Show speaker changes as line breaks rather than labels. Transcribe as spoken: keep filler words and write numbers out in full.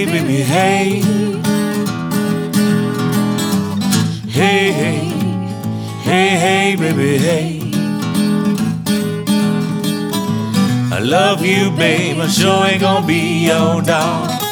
hey, baby, hey. Hey, hey, hey, hey, baby, hey. I love you, babe, I sure ain't gonna be your dog.